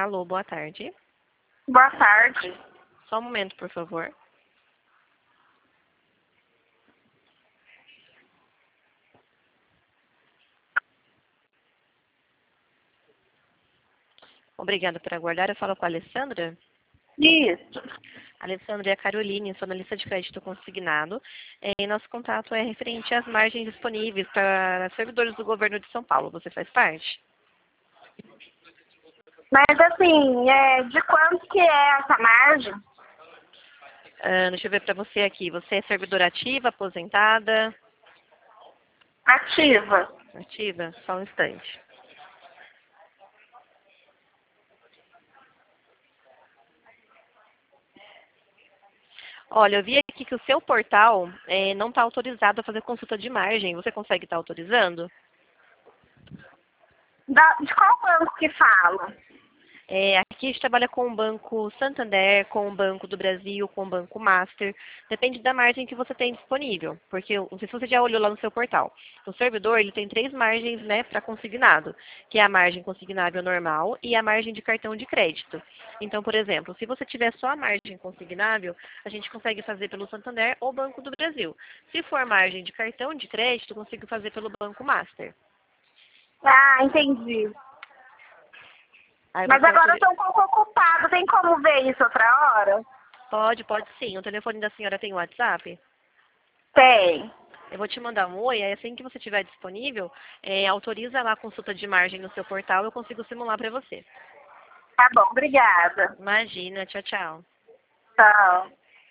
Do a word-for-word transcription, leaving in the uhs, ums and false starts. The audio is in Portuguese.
Alô, boa tarde. Boa tarde. Só um momento, por favor. Obrigada por aguardar. Eu falo com a Alessandra. Isso. Alessandra e a Caroline, sou analista de crédito consignado. E nosso contato é referente às margens disponíveis para servidores do governo de São Paulo. Você faz parte? Mas assim, é, de quanto que é essa margem? Ah, deixa eu ver para você aqui. Você é servidora ativa, aposentada? Ativa. Ativa? Só um instante. Olha, eu vi aqui que o seu portal eh, não está autorizado a fazer consulta de margem. Você consegue estar autorizando? Da, de qual banco que fala? É, aqui a gente trabalha com o Banco Santander, com o Banco do Brasil, com o Banco Master. Depende da margem que você tem disponível. Porque, eu não sei se você já olhou lá no seu portal. O servidor ele tem três margens, né, para consignado, que é a margem consignável normal e a margem de cartão de crédito. Então, por exemplo, se você tiver só a margem consignável, a gente consegue fazer pelo Santander ou Banco do Brasil. Se for margem de cartão de crédito, eu consigo fazer pelo Banco Master. Ah, entendi. Aí Mas você agora eu autori- estou um pouco ocupado. Tem como ver isso outra hora? Pode, pode sim. O telefone da senhora tem WhatsApp? Tem. Eu vou te mandar um oi, aí assim que você estiver disponível, é, autoriza lá a consulta de margem no seu portal, eu consigo simular para você. Tá bom, obrigada. Imagina, tchau, tchau. Tchau.